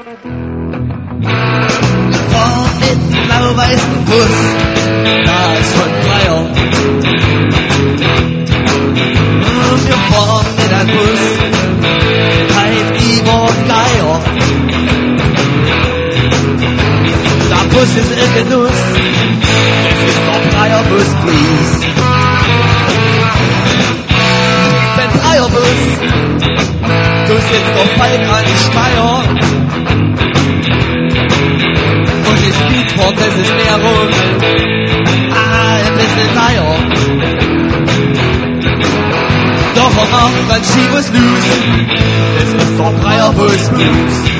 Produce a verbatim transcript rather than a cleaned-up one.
Vor mit blau-weißen Bus, da ist von Dreier. Wir fahren mit einem Bus, halt über Geier. Der Bus ist in Genuss, es ist der Dreierbus, please. Wenn Dreierbus, du sitzt auf Falk an die Steier. Und die Speedport, das ist mehr rum, ah, ein bisschen teuer. Doch am Abend, wenn she was loose, es ist der Dreierbus, please.